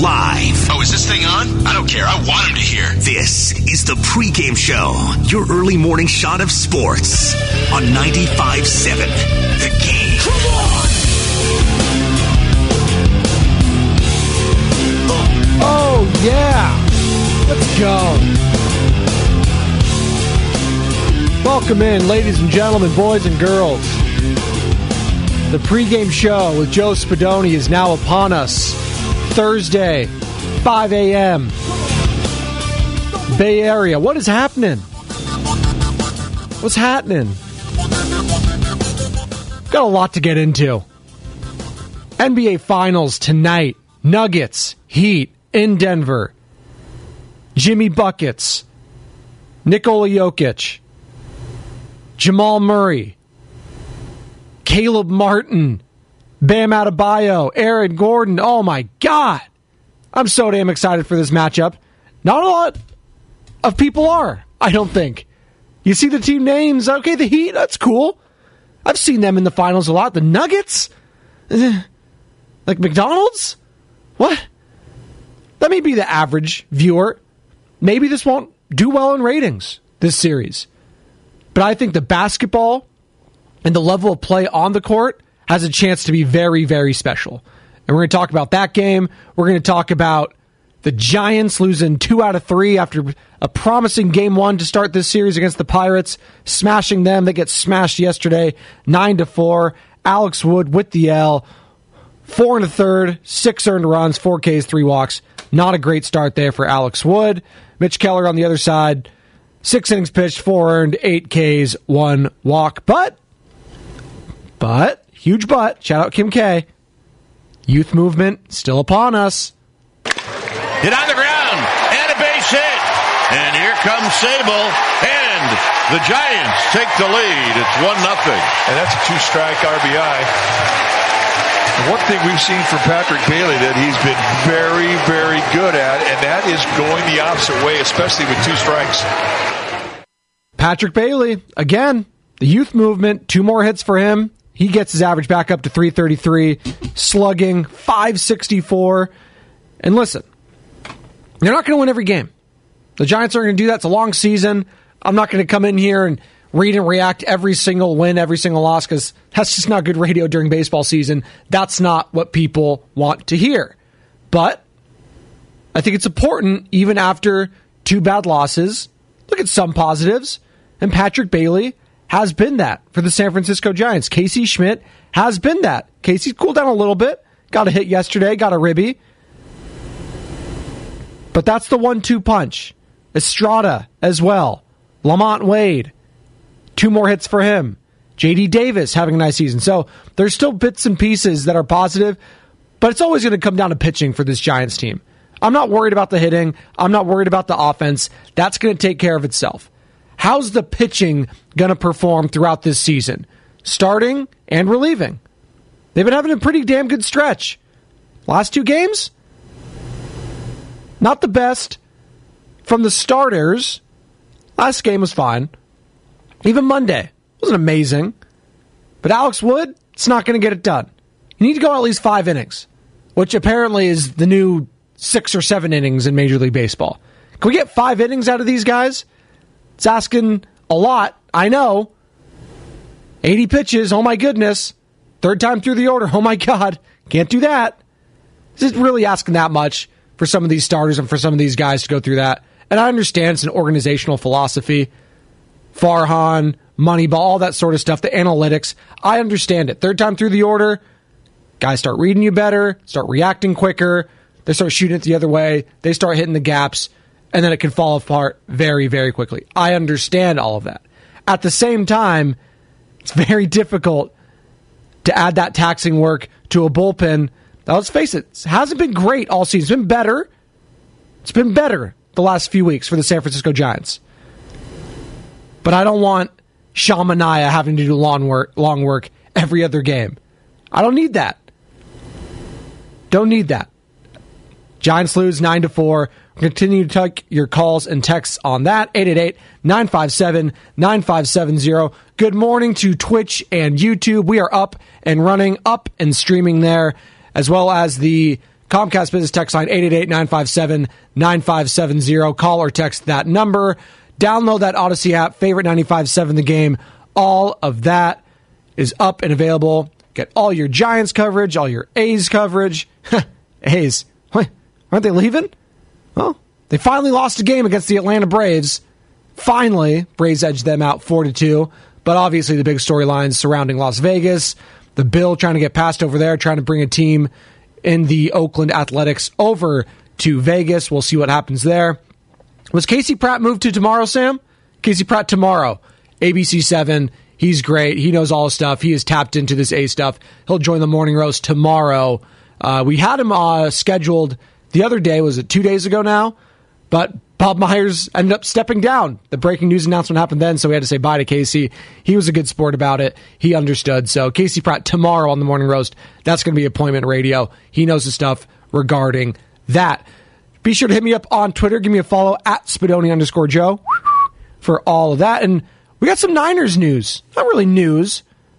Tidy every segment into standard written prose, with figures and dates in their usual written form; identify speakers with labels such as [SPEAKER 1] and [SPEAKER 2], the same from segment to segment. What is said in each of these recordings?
[SPEAKER 1] live.
[SPEAKER 2] Oh, is this thing on? I don't care. I want him to hear.
[SPEAKER 1] This is the pregame show, your early morning shot of sports on 95.7 The Game. Come on!
[SPEAKER 3] Oh, yeah. Let's go. Welcome in, ladies and gentlemen, boys and girls. The pregame show with Joe Spadoni is now upon us. Thursday, 5 a.m. Bay Area. What is happening? What's happening? Got a lot to get into. NBA Finals tonight. Nuggets, Heat in Denver. Jimmy Buckets. Nikola Jokic. Jamal Murray. Caleb Martin. Bam Adebayo. Aaron Gordon. Oh my God. I'm so damn excited for this matchup. Not a lot of people are, I don't think. You see the team names. Okay, the Heat, that's cool. I've seen them in the finals a lot. The Nuggets? Like McDonald's? What? That may be the average viewer. Maybe this won't do well in ratings, this series. But I think the basketball and the level of play on the court has a chance to be very, very special. And we're going to talk about that game. We're going to talk about the Giants losing 2 out of 3 after a promising game 1 to start this series against the Pirates, smashing them. They get smashed yesterday, 9-4. Alex Wood with the L, 4 1/3, 6 earned runs, 4 Ks, 3 walks. Not a great start there for Alex Wood. Mitch Keller on the other side, 6 innings pitched, 4 earned, 8 Ks, 1 walk. But, huge but, shout out Kim K. Youth movement still upon us.
[SPEAKER 4] Hit on the ground, and a base hit. And here comes Sable, and the Giants take the lead. It's 1-0.
[SPEAKER 5] And that's a 2-strike RBI. One thing we've seen from Patrick Bailey that he's been very, very good at, and that is going the opposite way, especially with 2 strikes.
[SPEAKER 3] Patrick Bailey, again, the youth movement, 2 more hits for him. He gets his average back up to 333, slugging, 564. And listen, they're not going to win every game. The Giants aren't going to do that. It's a long season. I'm not going to come in here and read and react every single win, every single loss, because that's just not good radio during baseball season. That's not what people want to hear. But I think it's important, even after 2 bad losses, look at some positives. And Patrick Bailey has been that for the San Francisco Giants. Casey Schmidt has been that. Casey's cooled down a little bit. Got a hit yesterday, got a ribby. But that's the 1-2 punch. Estrada as well. Lamont Wade. 2 more hits for him. J.D. Davis having a nice season. So there's still bits and pieces that are positive, but it's always going to come down to pitching for this Giants team. I'm not worried about the hitting. I'm not worried about the offense. That's going to take care of itself. How's the pitching going to perform throughout this season? Starting and relieving. They've been having a pretty damn good stretch. Last 2 games? Not the best. From the starters, last game was fine. Even Monday wasn't amazing. But Alex Wood, it's not going to get it done. You need to go at least 5 innings, which apparently is the new 6 or 7 innings in Major League Baseball. Can we get 5 innings out of these guys? It's asking a lot, I know. 80 pitches, oh my goodness. 3rd time through the order, oh my God. Can't do that. This is really asking that much for some of these starters and for some of these guys to go through that. And I understand it's an organizational philosophy. Farhan, Moneyball, all that sort of stuff, the analytics. I understand it. 3rd time through the order, guys start reading you better, start reacting quicker, they start shooting it the other way, they start hitting the gaps, and then it can fall apart very, very quickly. I understand all of that. At the same time, it's very difficult to add that taxing work to a bullpen. Now, let's face it hasn't been great all season. It's been better. It's been better the last few weeks for the San Francisco Giants. But I don't want Sean Manaea having to do long work every other game. I don't need that. Don't need that. Giants lose 9-4. Continue to take your calls and texts on that. 888-957-9570. Good morning to Twitch and YouTube. We are up and running, up and streaming there, as well as the Comcast Business text line 888-957-9570. Call or text that number. Download that Odyssey app, favorite 95.7 The Game. All of that is up and available. Get all your Giants coverage, all your A's coverage. A's, what? Aren't they leaving? Well, they finally lost a game against the Atlanta Braves. Finally, Braves edged them out 4-2. But obviously the big storylines surrounding Las Vegas, the Bill trying to get past over there, trying to bring a team in the Oakland Athletics over to Vegas. We'll see what happens there. Was Casey Pratt moved to tomorrow, Sam? Casey Pratt tomorrow. ABC 7. He's great. He knows all his stuff. He is tapped into this A stuff. He'll join the Morning Roast tomorrow. We had him scheduled the other day. Was it 2 days ago now? But Bob Myers ended up stepping down. The breaking news announcement happened then, so we had to say bye to Casey. He was a good sport about it. He understood. So Casey Pratt tomorrow on the Morning Roast. That's going to be appointment radio. He knows the stuff regarding that. Be sure to hit me up on Twitter. Give me a follow at Spadoni_Joe for all of that. And we got some Niners news. Not really news.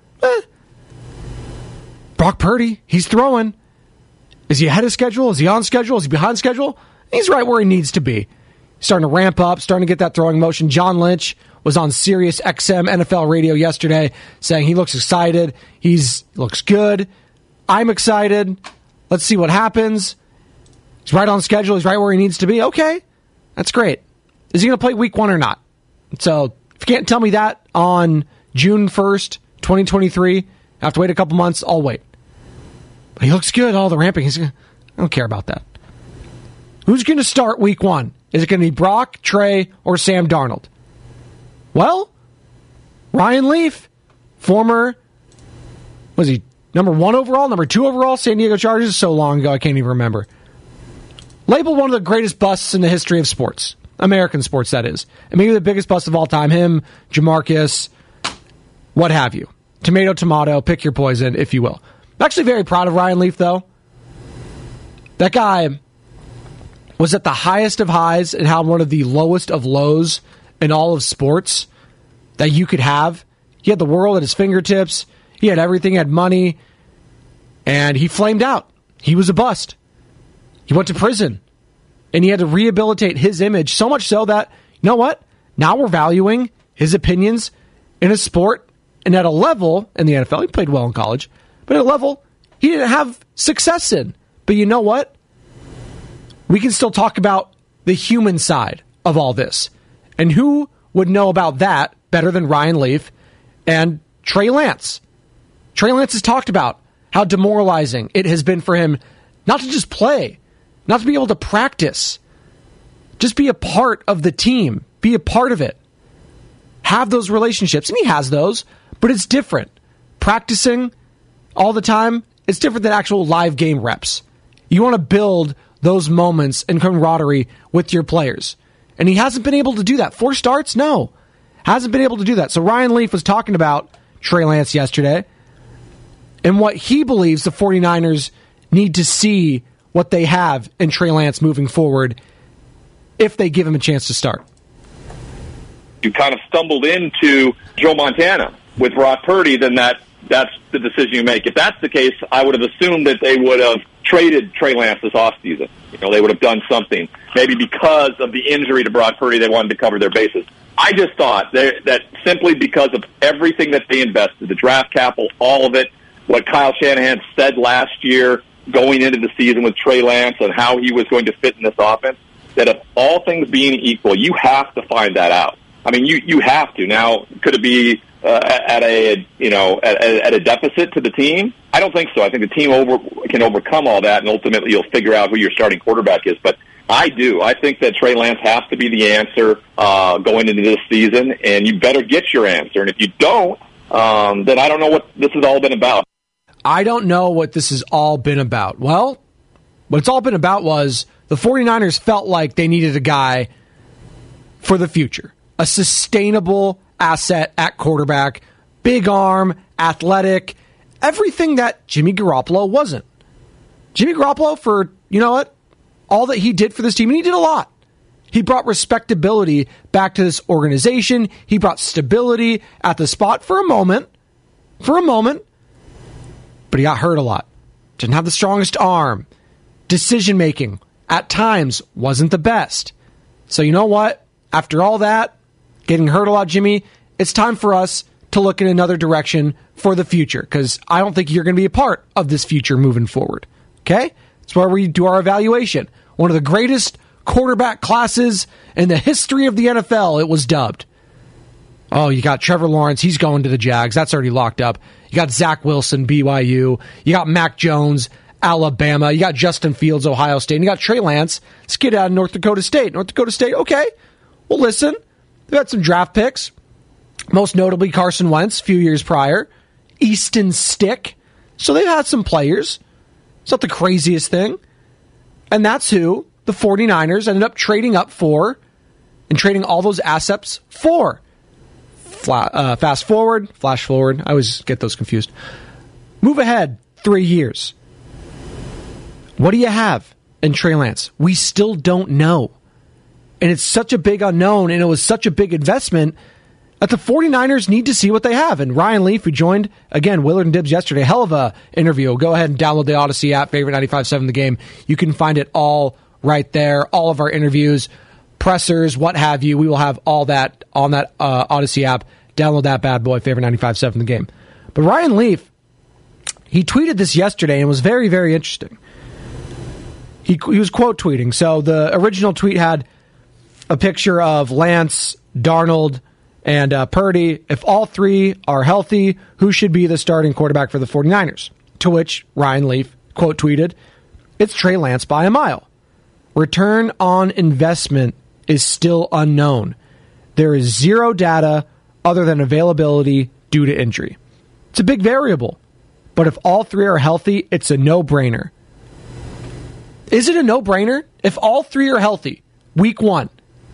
[SPEAKER 3] Brock Purdy, he's throwing. Is he ahead of schedule? Is he on schedule? Is he behind schedule? He's right where he needs to be. Starting to ramp up, starting to get that throwing motion. John Lynch was on Sirius XM NFL radio yesterday saying he looks excited. Looks good. I'm excited. Let's see what happens. He's right on schedule. He's right where he needs to be. Okay, that's great. Is he going to play week 1 or not? So if you can't tell me that on June 1st, 2023, I have to wait a couple months, I'll wait. But he looks good. All the ramping. I don't care about that. Who's going to start week 1? Is it going to be Brock, Trey, or Sam Darnold? Well, Ryan Leaf, former, was he number 1 overall, number 2 overall, San Diego Chargers? So long ago, I can't even remember. Labeled one of the greatest busts in the history of sports. American sports, that is. And maybe the biggest bust of all time. Him, Jamarcus, what have you. Tomato, tomato, pick your poison, if you will. I'm actually very proud of Ryan Leaf, though. That guy was at the highest of highs and had one of the lowest of lows in all of sports that you could have. He had the world at his fingertips. He had everything. He had money. And he flamed out. He was a bust. He went to prison. And he had to rehabilitate his image so much so that, you know what? Now we're valuing his opinions in a sport and at a level in the NFL. He played well in college. But at a level he didn't have success in. But you know what? We can still talk about the human side of all this. And who would know about that better than Ryan Leaf and Trey Lance? Trey Lance has talked about how demoralizing it has been for him not to just play, not to be able to practice, just be a part of the team, be a part of it, have those relationships. And he has those, but it's different. Practicing all the time, it's different than actual live game reps. You want to build those moments and camaraderie with your players. And he hasn't been able to do that. 4 starts? No. Hasn't been able to do that. So Ryan Leaf was talking about Trey Lance yesterday and what he believes the 49ers need to see what they have in Trey Lance moving forward if they give him a chance to start.
[SPEAKER 6] You kind of stumbled into Joe Montana with Brock Purdy, then that's the decision you make. If that's the case, I would have assumed that they would have traded Trey Lance this offseason. They would have done something. Maybe because of the injury to Brock Purdy, they wanted to cover their bases. I just thought that simply because of everything that they invested, the draft capital, all of it, what Kyle Shanahan said last year going into the season with Trey Lance and how he was going to fit in this offense, that if all things being equal, you have to find that out. I mean, you have to. Now, could it be at a deficit to the team? I don't think so. I think the team can overcome all that, and ultimately you'll figure out who your starting quarterback is. But I do. I think that Trey Lance has to be the answer going into this season, and you better get your answer. And if you don't, then I don't know what this has all been about.
[SPEAKER 3] I don't know what this has all been about. Well, what it's all been about was the 49ers felt like they needed a guy for the future, a sustainable asset at quarterback, big arm, athletic, everything that Jimmy Garoppolo wasn't. Jimmy Garoppolo, for, you know what, all that he did for this team, and he did a lot. He brought respectability back to this organization. He brought stability at the spot for a moment, but he got hurt a lot. Didn't have the strongest arm. decision-making at times wasn't the best. So you know what? After all that, getting hurt a lot, Jimmy, it's time for us to look in another direction for the future, because I don't think you're going to be a part of this future moving forward. Okay? That's where we do our evaluation. One of the greatest quarterback classes in the history of the NFL, it was dubbed. Oh, you got Trevor Lawrence. He's going to the Jags. That's already locked up. You got Zach Wilson, BYU. You got Mac Jones, Alabama. You got Justin Fields, Ohio State. And you got Trey Lance, this kid out of North Dakota State. North Dakota State, okay. Well, listen, they've had some draft picks. Most notably Carson Wentz a few years prior. Easton Stick. So they've had some players. It's not the craziest thing. And that's who the 49ers ended up trading up for and trading all those assets for. Flash forward. I always get those confused. Move ahead 3 years. What do you have in Trey Lance? We still don't know. And it's such a big unknown, and it was such a big investment that the 49ers need to see what they have. And Ryan Leaf, who joined, again, Willard and Dibbs yesterday, hell of a interview. Go ahead and download the Odyssey app, favorite 95.7 The Game. You can find it all right there. All of our interviews, pressers, what have you. We will have all that on that Odyssey app. Download that bad boy, favorite 95.7 The Game. But Ryan Leaf, he tweeted this yesterday and was very, very interesting. He was quote tweeting. So the original tweet had a picture of Lance, Darnold, and Purdy. If all three are healthy, who should be the starting quarterback for the 49ers? To which Ryan Leaf quote tweeted, "It's Trey Lance by a mile. Return on investment is still unknown. There is zero data other than availability due to injury. It's a big variable, but if all three are healthy, it's a no-brainer." Is it a no-brainer? If all three are healthy, week one,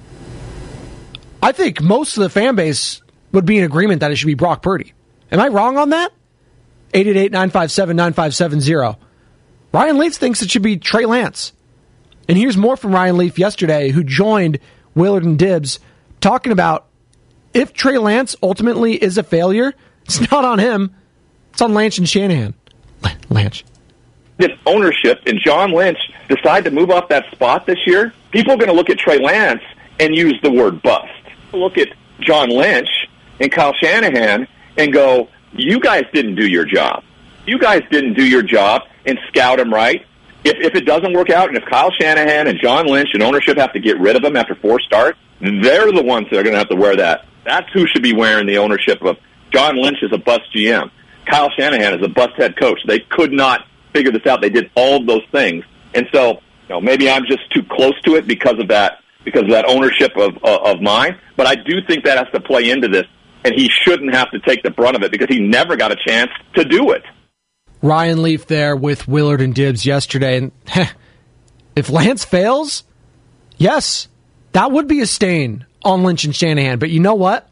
[SPEAKER 3] I think most of the fan base would be in agreement that it should be Brock Purdy. Am I wrong on that? 888-957-9570. Ryan Leaf thinks it should be Trey Lance. And here's more from Ryan Leaf yesterday, who joined Willard and Dibbs, talking about if Trey Lance ultimately is a failure, it's not on him. It's on Lance and Shanahan. Lance.
[SPEAKER 6] If ownership and John Lynch decide to move off that spot this year, people are going to look at Trey Lance and use the word bust. Look at John Lynch and Kyle Shanahan and go, you guys didn't do your job. You guys didn't do your job and scout him right. If it doesn't work out, and if Kyle Shanahan and John Lynch and ownership have to get rid of him after 4 starts, they're the ones that are going to have to wear that. That's who should be wearing the ownership of. John Lynch is a bust GM. Kyle Shanahan is a bust head coach. They could not figure this out. They did all of those things. And so, maybe I'm just too close to it because of that ownership of mine. But I do think that has to play into this, and he shouldn't have to take the brunt of it because he never got a chance to do it.
[SPEAKER 3] Ryan Leaf there with Willard and Dibbs yesterday. And if Lance fails, yes, that would be a stain on Lynch and Shanahan. But you know what?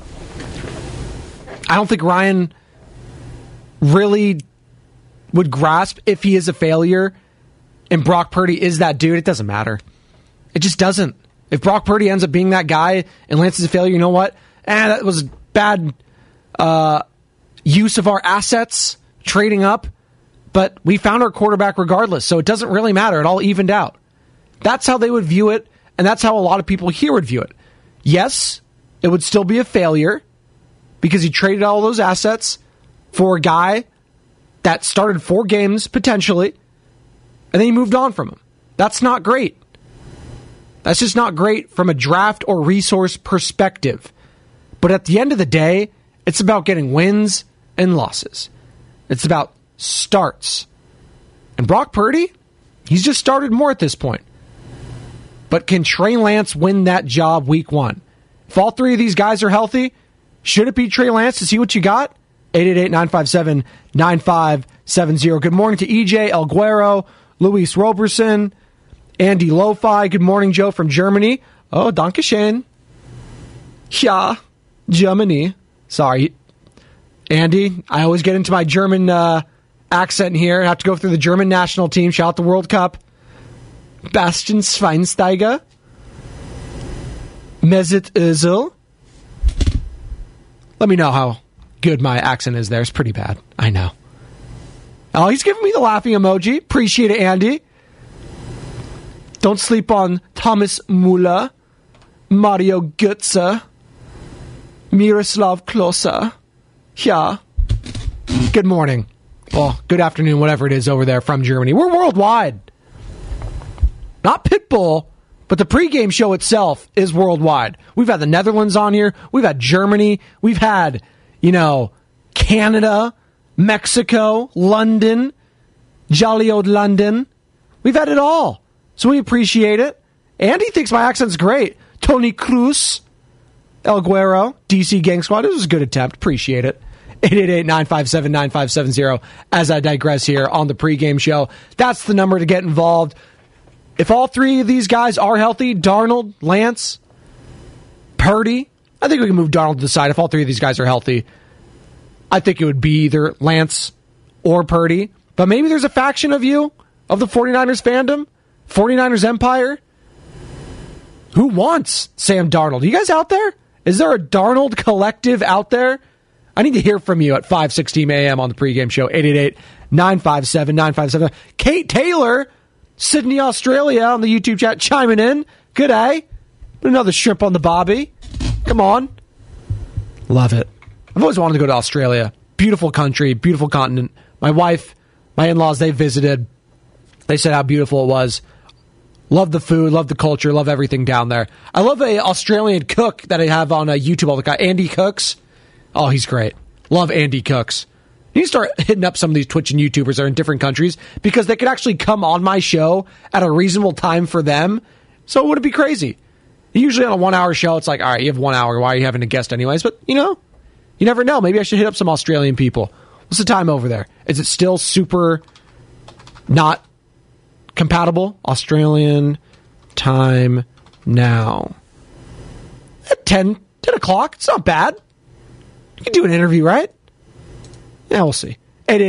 [SPEAKER 3] I don't think Ryan really would grasp if he is a failure and Brock Purdy is that dude. It doesn't matter. It just doesn't. If Brock Purdy ends up being that guy and Lance is a failure, you know what? That was bad use of our assets, trading up. But we found our quarterback regardless, so it doesn't really matter. It all evened out. That's how they would view it, and that's how a lot of people here would view it. Yes, it would still be a failure because he traded all those assets for a guy that started 4 games, potentially, and then he moved on from him. That's not great. That's just not great from a draft or resource perspective. But at the end of the day, it's about getting wins and losses. It's about starts. And Brock Purdy, he's just started more at this point. But can Trey Lance win that job week one? If all 3 of these guys are healthy, should it be Trey Lance to see what you got? 888-957-9570. Good morning to EJ Alguero, Luis Roberson, Andy Lo-Fi. Good morning, Joe from Germany. Oh, danke schön. Ja, Germany. Sorry, Andy. I always get into my German accent here. I have to go through the German national team. Shout out the World Cup. Bastian Schweinsteiger. Mesut Özil. Let me know how good my accent is there. It's pretty bad. I know. Oh, he's giving me the laughing emoji. Appreciate it, Andy. Don't sleep on Thomas Müller, Mario Götze, Miroslav Klose. Yeah. Good morning. Well, good afternoon, whatever it is over there from Germany. We're worldwide. Not Pitbull, but the pregame show itself is worldwide. We've had the Netherlands on here. We've had Germany. We've had, Canada, Mexico, London, jolly old London. We've had it all. So we appreciate it. Andy thinks my accent's great. Tony Cruz, El Guero, DC Gang Squad. It was a good attempt. Appreciate it. 888-957-9570 as I digress here on the pregame show. That's the number to get involved. If all three of these guys are healthy, Darnold, Lance, Purdy, I think we can move Darnold to the side. If all three of these guys are healthy, I think it would be either Lance or Purdy. But maybe there's a faction of you, of the 49ers fandom, 49ers Empire, who wants Sam Darnold. Are you guys out there? Is there a Darnold collective out there? I need to hear from you at 5:16 a.m. on the pregame show, 888-957-9570. Kate Taylor, Sydney, Australia, on the YouTube chat, chiming in. Good day. Another shrimp on the bobby. Come on. Love it. I've always wanted to go to Australia. Beautiful country, beautiful continent. My wife, my in-laws, they visited. They said how beautiful it was. Love the food, love the culture, love everything down there. I love an Australian cook that I have on YouTube all the time. Andy Cooks. Oh, he's great. Love Andy Cooks. You need to start hitting up some of these Twitch and YouTubers that are in different countries because they could actually come on my show at a reasonable time for them. So it wouldn't be crazy. Usually on a 1 hour show, it's like, all right, you have 1 hour. Why are you having a guest anyways? But, you never know. Maybe I should hit up some Australian people. What's the time over there? Is it still super not compatible? Australian time now. At 10 o'clock. It's not bad. You can do an interview, right? Yeah, we'll see.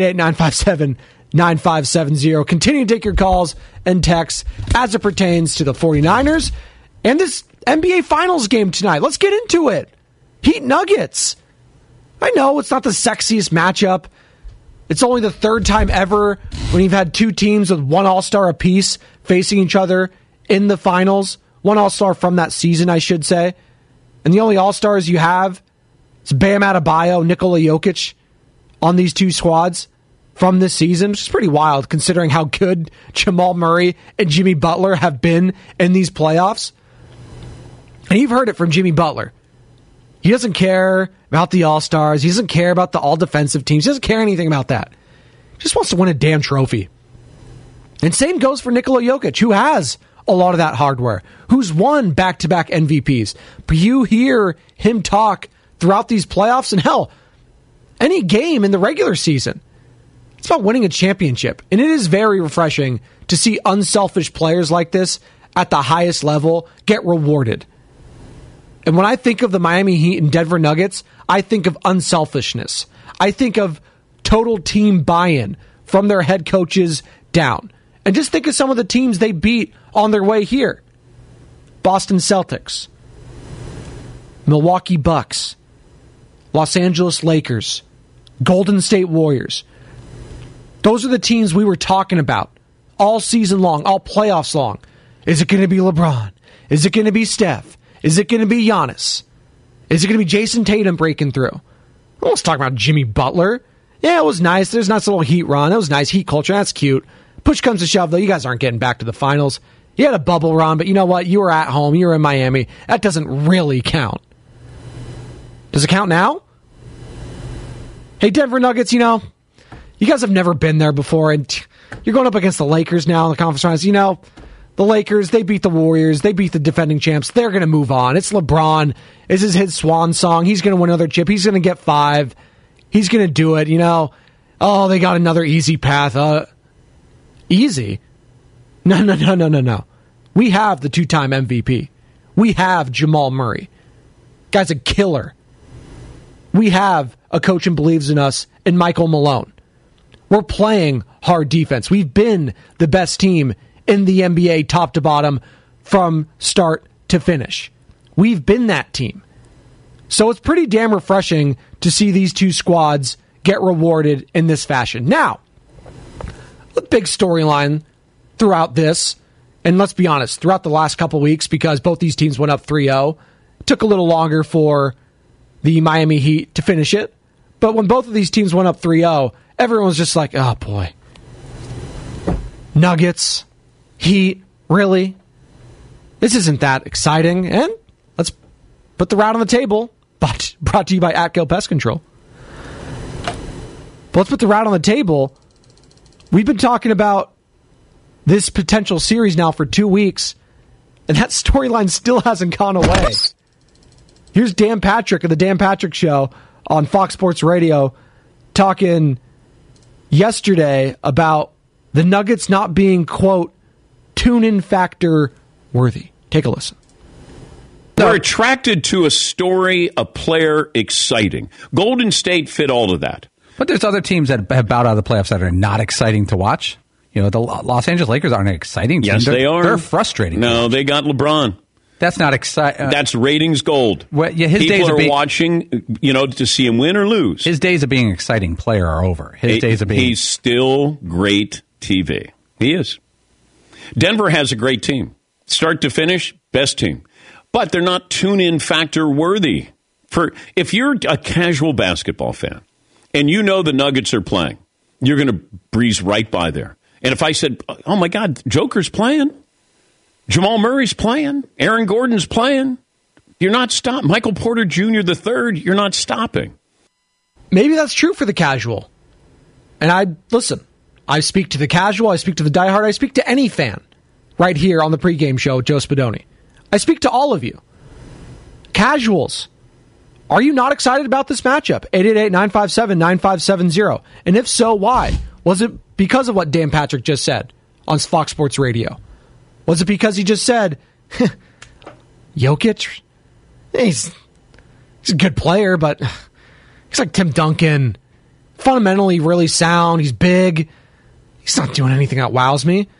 [SPEAKER 3] 888-957-9570. Continue to take your calls and texts as it pertains to the 49ers and this NBA Finals game tonight. Let's get into it. Heat Nuggets. I know it's not the sexiest matchup. It's only the third time ever when you've had two teams with one All-Star apiece facing each other in the finals. One All-Star from that season, I should say. And the only All-Stars you have is Bam Adebayo, Nikola Jokic on these two squads from this season, which is pretty wild considering how good Jamal Murray and Jimmy Butler have been in these playoffs. And you've heard it from Jimmy Butler. He doesn't care about the All-Stars. He doesn't care about the all-defensive teams. He doesn't care anything about that. He just wants to win a damn trophy. And same goes for Nikola Jokic, who has a lot of that hardware, who's won back-to-back MVPs. But you hear him talk throughout these playoffs, and hell, any game in the regular season. It's about winning a championship. And it is very refreshing to see unselfish players like this at the highest level get rewarded. And when I think of the Miami Heat and Denver Nuggets, I think of unselfishness. I think of total team buy-in from their head coaches down. And just think of some of the teams they beat on their way here. Boston Celtics, Milwaukee Bucks, Los Angeles Lakers, Golden State Warriors. Those are the teams we were talking about all season long, all playoffs long. Is it going to be LeBron? Is it going to be Steph? Is it going to be Giannis? Is it going to be Jason Tatum breaking through? Let's talk about Jimmy Butler. Yeah, it was nice. There's a nice little Heat run. It was nice. Heat culture. That's cute. Push comes to shove, though. You guys aren't getting back to the finals. You had a bubble run, but you know what? You were at home. You were in Miami. That doesn't really count. Does it count now? Hey, Denver Nuggets, you guys have never been there before, and you're going up against the Lakers now in the conference finals. The Lakers, they beat the Warriors. They beat the defending champs. They're going to move on. It's LeBron. This is his swan song. He's going to win another chip. He's going to get 5. He's going to do it, Oh, they got another easy path. Easy? No. We have the 2-time MVP. We have Jamal Murray. Guy's a killer. We have a coach who believes in us in Michael Malone. We're playing hard defense. We've been the best team in the NBA top to bottom from start to finish. We've been that team. So it's pretty damn refreshing to see these two squads get rewarded in this fashion. Now, the big storyline throughout this And let's be honest, throughout the last couple weeks, because both these teams went up 3-0, it took a little longer for the Miami Heat to finish it. But when both of these teams went up 3-0, everyone was just like, oh boy. Nuggets, Heat, really? This isn't that exciting. And let's put the route on the table. But brought to you by Atco Pest Control. But let's put the route on the table. We've been talking about this potential series now for 2 weeks, and that storyline still hasn't gone away. Here's Dan Patrick of the Dan Patrick Show on Fox Sports Radio talking yesterday about the Nuggets not being, quote, tune-in factor worthy. Take a listen.
[SPEAKER 7] We're attracted to a story, a player, exciting. Golden State fit all of that.
[SPEAKER 8] But there's other teams that have bowed out of the playoffs that are not exciting to watch. You know, the Los Angeles Lakers aren't an exciting team.
[SPEAKER 7] Yes, they are.
[SPEAKER 8] They're frustrating.
[SPEAKER 7] No, they got LeBron.
[SPEAKER 8] That's not exciting.
[SPEAKER 7] That's ratings gold.
[SPEAKER 8] Well, yeah, his
[SPEAKER 7] People
[SPEAKER 8] days
[SPEAKER 7] are watching, to see him win or lose.
[SPEAKER 8] His days of being an exciting player are over.
[SPEAKER 7] He's still great TV. He is. Denver has a great team. Start to finish, best team. But they're not tune-in factor worthy. If you're a casual basketball fan and you know the Nuggets are playing, you're going to breeze right by there. And if I said, oh, my God, Joker's playing, Jamal Murray's playing, Aaron Gordon's playing, you're not stopping. Michael Porter Jr. III, you're not stopping.
[SPEAKER 3] Maybe that's true for the casual. And I speak to the casual, I speak to the diehard, I speak to any fan right here on the pregame show with Joe Spadoni. I speak to all of you. Casuals, are you not excited about this matchup? 888-957-9570. And if so, why? Was it because of what Dan Patrick just said on Fox Sports Radio? Was it because he just said, Jokic, he's a good player, but he's like Tim Duncan. Fundamentally really sound. He's big. He's not doing anything that wows me.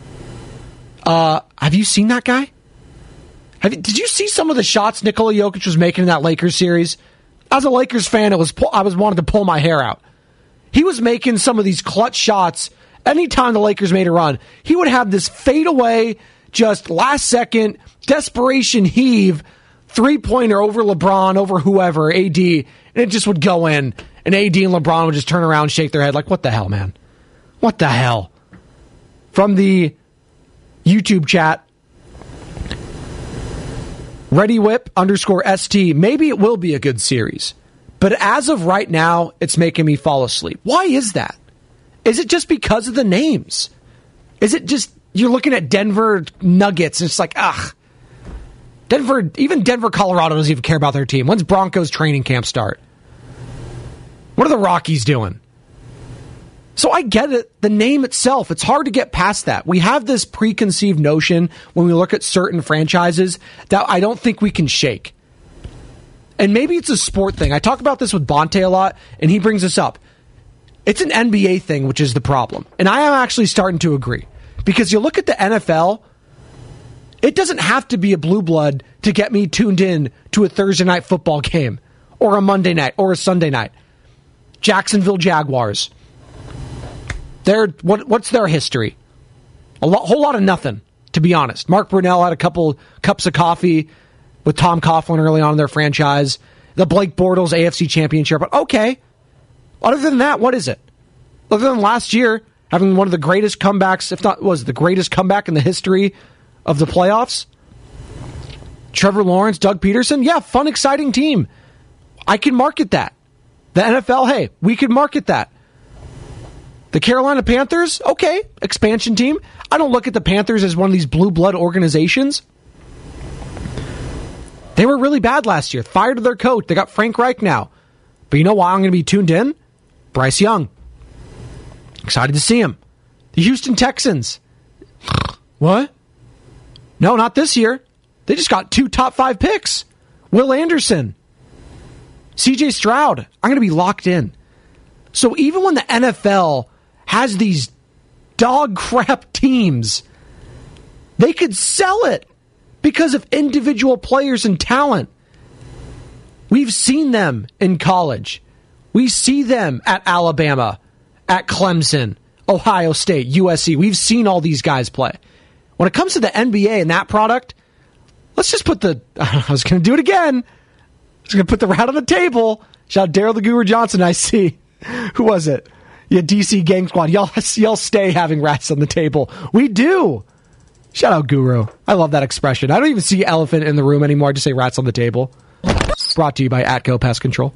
[SPEAKER 3] Have you seen that guy? Did you see some of the shots Nikola Jokic was making in that Lakers series? As a Lakers fan, I was wanted to pull my hair out. He was making some of these clutch shots. Anytime the Lakers made a run, he would have this fadeaway, just last second, desperation heave, three-pointer over LeBron, over whoever, AD, and it just would go in. And AD and LeBron would just turn around and shake their head like, what the hell, man? What the hell? From the YouTube chat, ReadyWhip_ST, maybe it will be a good series. But as of right now, it's making me fall asleep. Why is that? Is it just because of the names? Is it just you're looking at Denver Nuggets and it's like, even Denver, Colorado doesn't even care about their team. When's Broncos training camp start? What are the Rockies doing? So I get it. The name itself, it's hard to get past that. We have this preconceived notion when we look at certain franchises that I don't think we can shake. And maybe it's a sport thing. I talk about this with Bonte a lot, and he brings this up. It's an NBA thing, which is the problem. And I am actually starting to agree. Because you look at the NFL, it doesn't have to be a blue blood to get me tuned in to a Thursday night football game, or a Monday night, or a Sunday night. Jacksonville Jaguars. What's their history? Whole lot of nothing, to be honest. Mark Brunell had a couple cups of coffee with Tom Coughlin early on in their franchise. The Blake Bortles AFC Championship. But okay, other than that, what is it? Other than last year having one of the greatest comebacks, if not was the greatest comeback in the history of the playoffs. Trevor Lawrence, Doug Peterson. Yeah, fun, exciting team. I can market that. The NFL, hey, we could market that. The Carolina Panthers, okay, expansion team. I don't look at the Panthers as one of these blue blood organizations. They were really bad last year. Fired their coach. They got Frank Reich now. But you know why I'm going to be tuned in? Bryce Young. Excited to see him. The Houston Texans. What? No, not this year. They just got 2 top 5 picks. Will Anderson. CJ Stroud. I'm going to be locked in. So even when the NFL has these dog crap teams, they could sell it because of individual players and talent. We've seen them in college. We see them at Alabama, at Clemson, Ohio State, USC. We've seen all these guys play. When it comes to the NBA and that product, let's just put I was going to do it again. I was going to put the rat on the table. Shout out Daryl the Guru Johnson, I see. Who was it? Yeah, DC Gang Squad. Y'all stay having rats on the table. We do. Shout out Guru. I love that expression. I don't even see elephant in the room anymore. I just say rats on the table. Brought to you by Atco Pest Control.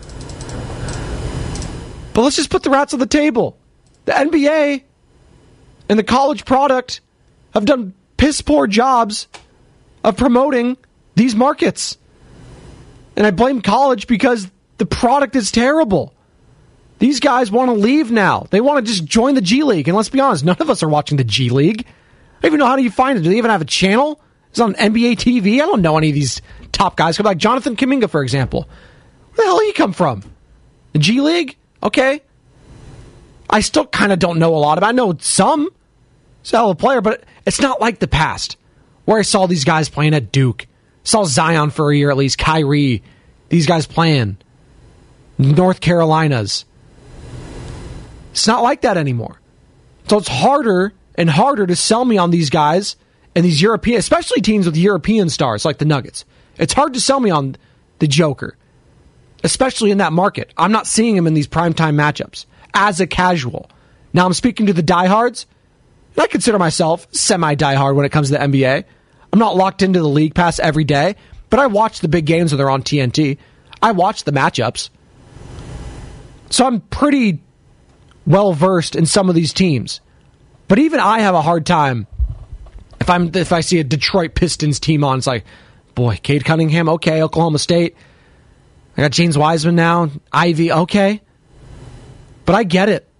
[SPEAKER 3] But let's just put the rats on the table. The NBA and the college product have done piss poor jobs of promoting these markets. And I blame college because the product is terrible. These guys want to leave now. They want to just join the G League. And let's be honest, none of us are watching the G League. I don't even know how do you find it. Do they even have a channel? Is it on NBA TV? I don't know any of these top guys. Like Jonathan Kuminga, for example. Where the hell did he come from? The G League? Okay. I still kind of don't know a lot about it. I know some. He's a hell of a player, but it's not like the past where I saw these guys playing at Duke. Saw Zion for a year at least, Kyrie. These guys playing. North Carolinas. It's not like that anymore. So it's harder and harder to sell me on these guys and these European, especially teams with European stars like the Nuggets. It's hard to sell me on the Joker, especially in that market. I'm not seeing him in these primetime matchups as a casual. Now I'm speaking to the diehards, and I consider myself semi-diehard when it comes to the NBA. I'm not locked into the league pass every day, but I watch the big games when they're on TNT. I watch the matchups. So I'm pretty well-versed in some of these teams. But even I have a hard time if I see a Detroit Pistons team on. It's like, boy, Cade Cunningham, okay, Oklahoma State. I got James Wiseman now, Ivy, okay. But I get it.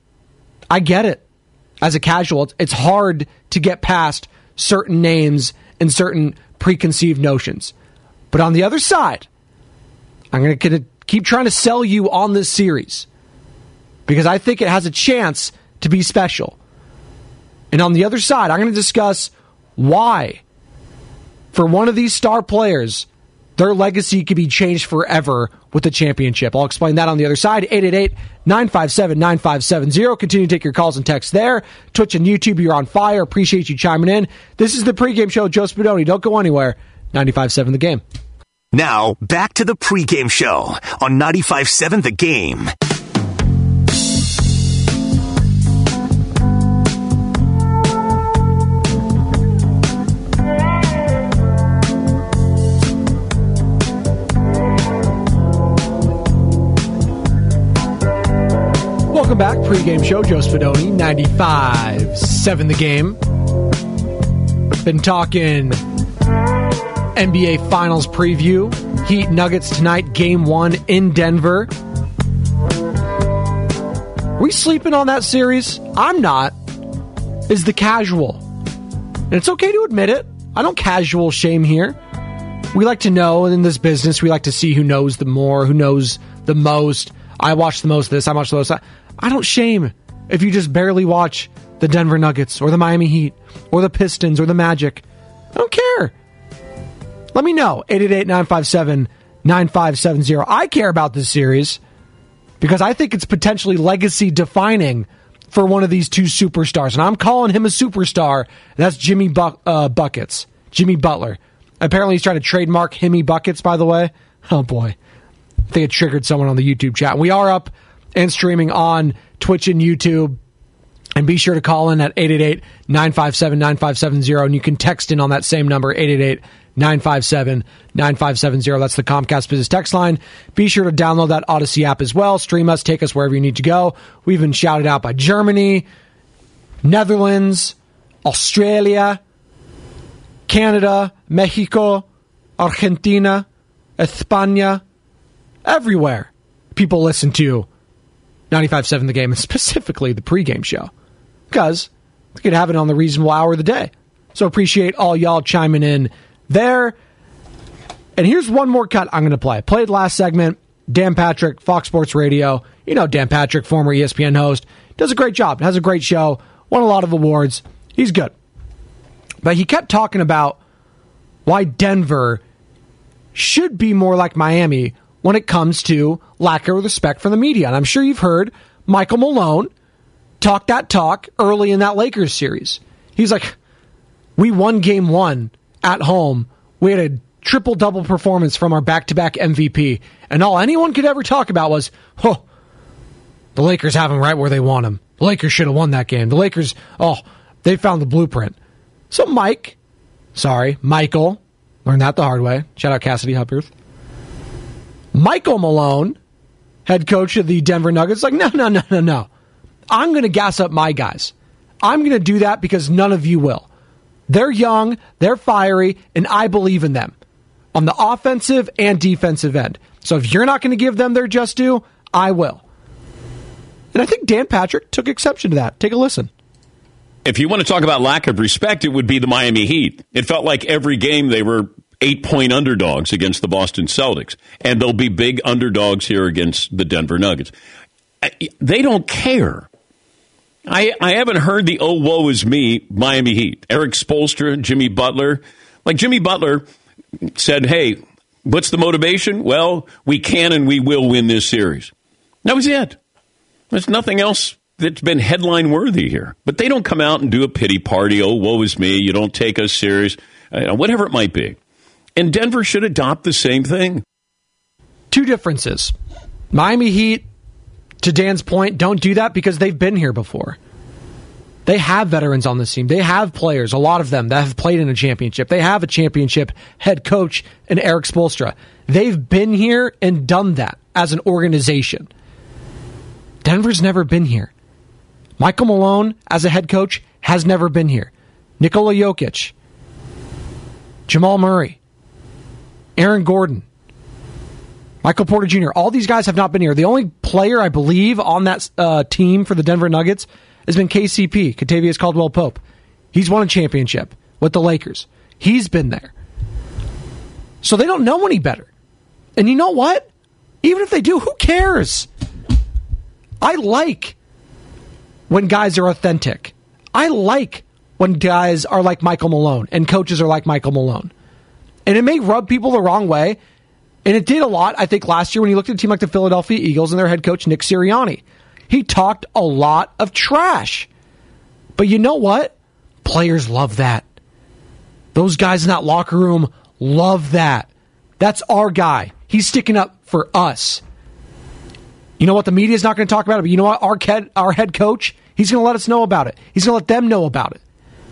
[SPEAKER 3] As a casual, it's hard to get past certain names and certain preconceived notions. But on the other side, I'm going to keep trying to sell you on this series because I think it has a chance to be special. And on the other side, I'm going to discuss why, for one of these star players, their legacy could be changed forever with the championship. I'll explain that on the other side. 888-957-9570. Continue to take your calls and texts there. Twitch and YouTube, you're on fire. Appreciate you chiming in. This is the pregame show. Joe Spadoni. Don't go anywhere. 95.7 The Game.
[SPEAKER 1] Now, back to the pregame show on 95.7 The Game.
[SPEAKER 3] Welcome back. Pregame show. Joe Spadoni, 95.7 The Game. Been talking NBA Finals preview. Heat Nuggets tonight, Game 1 in Denver. Are we sleeping on that series? I'm not. Is the casual. And it's okay to admit it. I don't casual shame here. We like to know in this business, we like to see who knows the more, who knows the most. I watch the most of this, I watch the most. I don't shame if you just barely watch the Denver Nuggets or the Miami Heat or the Pistons or the Magic. I don't care. Let me know. 888-957-9570. I care about this series because I think it's potentially legacy defining for one of these two superstars. And I'm calling him a superstar. That's Jimmy Buckets. Jimmy Butler. Apparently he's trying to trademark Himmy Buckets, by the way. Oh boy. I think it triggered someone on the YouTube chat. We are up and streaming on Twitch and YouTube. And be sure to call in at 888-957-9570. And you can text in on that same number, 888-957-9570. That's the Comcast Business text line. Be sure to download that Odyssey app as well. Stream us, take us wherever you need to go. We've been shouted out by Germany, Netherlands, Australia, Canada, Mexico, Argentina, España, everywhere. People listen to 95.7 The Game, and specifically the pregame show, because we could have it on the reasonable hour of the day. So appreciate all y'all chiming in there. And here's one more cut I'm going to play. Played last segment. Dan Patrick, Fox Sports Radio. You know Dan Patrick, former ESPN host. Does a great job. Has a great show. Won a lot of awards. He's good. But he kept talking about why Denver should be more like Miami when it comes to lack of respect from the media. And I'm sure you've heard Michael Malone talk that talk early in that Lakers series. He's like, We won game 1 at home. We had a triple-double performance from our back-to-back MVP. And all anyone could ever talk about was, the Lakers have him right where they want him. The Lakers should have won that game. The Lakers, they found the blueprint. So Michael, learned that the hard way. Shout out Cassidy Hupperth. Michael Malone, head coach of the Denver Nuggets, like, no. I'm going to gas up my guys. I'm going to do that because none of you will. They're young, they're fiery, and I believe in them on the offensive and defensive end. So if you're not going to give them their just due, I will. And I think Dan Patrick took exception to that. Take a listen.
[SPEAKER 7] If you want to talk about lack of respect, it would be the Miami Heat. It felt like every game they were 8-point underdogs against the Boston Celtics. And they'll be big underdogs here against the Denver Nuggets. They don't care. I haven't heard the woe is me Miami Heat. Eric Spoelstra, Jimmy Butler. Like Jimmy Butler said, hey, what's the motivation? Well, we can and we will win this series. That was it. There's nothing else that's been headline worthy here. But they don't come out and do a pity party. Oh, woe is me. You don't take us serious. Whatever it might be. And Denver should adopt the same thing.
[SPEAKER 3] Two differences. Miami Heat, to Dan's point, don't do that because they've been here before. They have veterans on this team. They have players, a lot of them, that have played in a championship. They have a championship head coach in Eric Spoelstra. They've been here and done that as an organization. Denver's never been here. Michael Malone, as a head coach, has never been here. Nikola Jokic, Jamal Murray, Aaron Gordon, Michael Porter Jr., all these guys have not been here. The only player, I believe, on that team for the Denver Nuggets has been KCP, Kentavious Caldwell-Pope. He's won a championship with the Lakers. He's been there. So they don't know any better. And you know what? Even if they do, who cares? I like when guys are authentic. I like when guys are like Michael Malone and coaches are like Michael Malone. And it may rub people the wrong way. And it did a lot, I think, last year when you looked at a team like the Philadelphia Eagles and their head coach, Nick Sirianni. He talked a lot of trash. But you know what? Players love that. Those guys in that locker room love that. That's our guy. He's sticking up for us. You know what? The media's not going to talk about it, but you know what? Our head coach, he's going to let us know about it. He's going to let them know about it.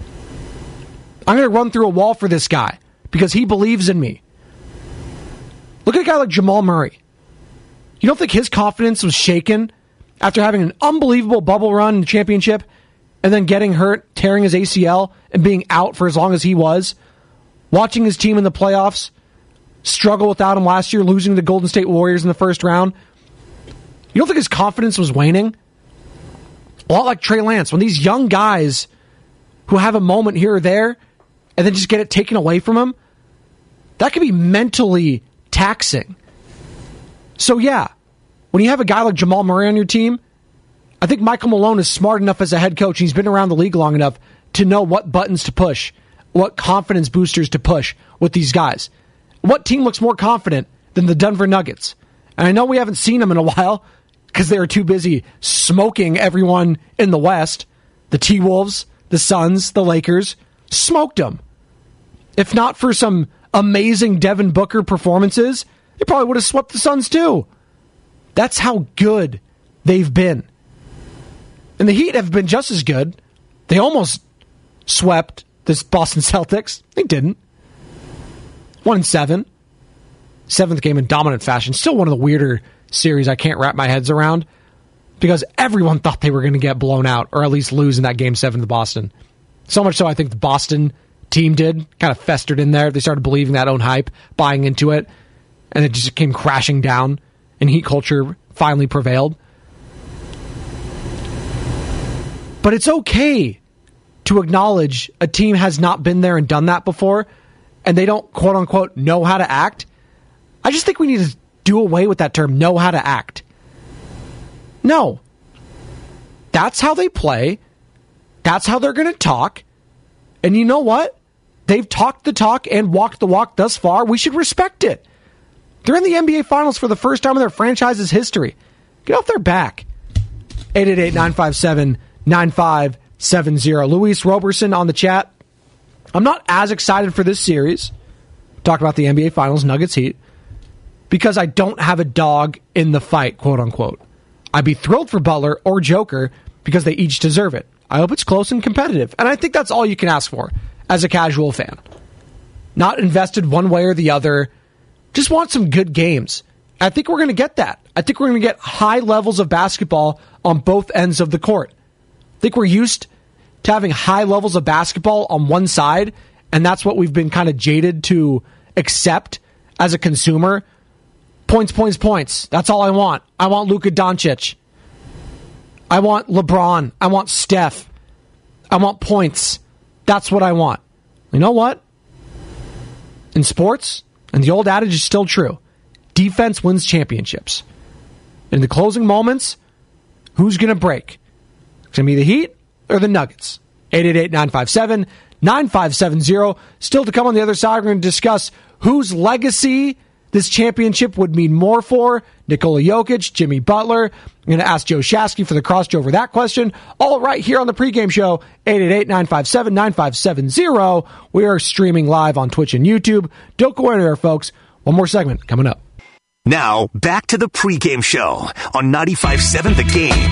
[SPEAKER 3] I'm going to run through a wall for this guy because he believes in me. Look at a guy like Jamal Murray. You don't think his confidence was shaken after having an unbelievable bubble run in the championship and then getting hurt, tearing his ACL, and being out for as long as he was? Watching his team in the playoffs struggle without him last year, losing to the Golden State Warriors in the first round. You don't think his confidence was waning? A lot like Trey Lance. When these young guys who have a moment here or there and then just get it taken away from them, that can be mentally taxing. So yeah, when you have a guy like Jamal Murray on your team, I think Michael Malone is smart enough as a head coach, and he's been around the league long enough to know what buttons to push, what confidence boosters to push with these guys. What team looks more confident than the Denver Nuggets? And I know we haven't seen them in a while because they were too busy smoking everyone in the West. The T-Wolves, the Suns, the Lakers, smoked them. If not for some amazing Devin Booker performances, they probably would have swept the Suns too. That's how good they've been. And the Heat have been just as good. They almost swept this Boston Celtics. They didn't. 1-7. Seventh game in dominant fashion. Still one of the weirder series I can't wrap my heads around because everyone thought they were going to get blown out or at least lose in that Game 7 to Boston. So much so I think the Boston team did, kind of festered in there. They started believing that own hype, buying into it, and it just came crashing down, and Heat culture finally prevailed. But it's okay to acknowledge a team has not been there and done that before, and they don't, quote-unquote, know how to act. I just think we need to do away with that term, know how to act. No. That's how they play. That's how they're going to talk. And you know what? They've talked the talk and walked the walk thus far. We should respect it. They're in the NBA Finals for the first time in their franchise's history. Get off their back. 888-957-9570. Luis Roberson on the chat. I'm not as excited for this series. Talk about the NBA Finals, Nuggets Heat, because I don't have a dog in the fight, quote unquote. I'd be thrilled for Butler or Joker because they each deserve it. I hope it's close and competitive. And I think that's all you can ask for as a casual fan. Not invested one way or the other. Just want some good games. I think we're going to get that. I think we're going to get high levels of basketball on both ends of the court. I think we're used to having high levels of basketball on one side, and that's what we've been kind of jaded to accept as a consumer. Points, points, points. That's all I want. I want Luka Doncic. I want LeBron. I want Steph. I want points. That's what I want. You know what? In sports, and the old adage is still true, defense wins championships. In the closing moments, who's going to break? It's going to be the Heat or the Nuggets? 888-957-9570. Still to come on the other side, we're going to discuss whose legacy this championship would mean more for. Nikola Jokic, Jimmy Butler. I'm going to ask Joe Shasky for the crossover over that question. All right here on the pregame show, 888-957-9570. We are streaming live on Twitch and YouTube. Don't go anywhere, folks. One more segment coming up.
[SPEAKER 1] Now, back to the pregame show on 95.7 The Game.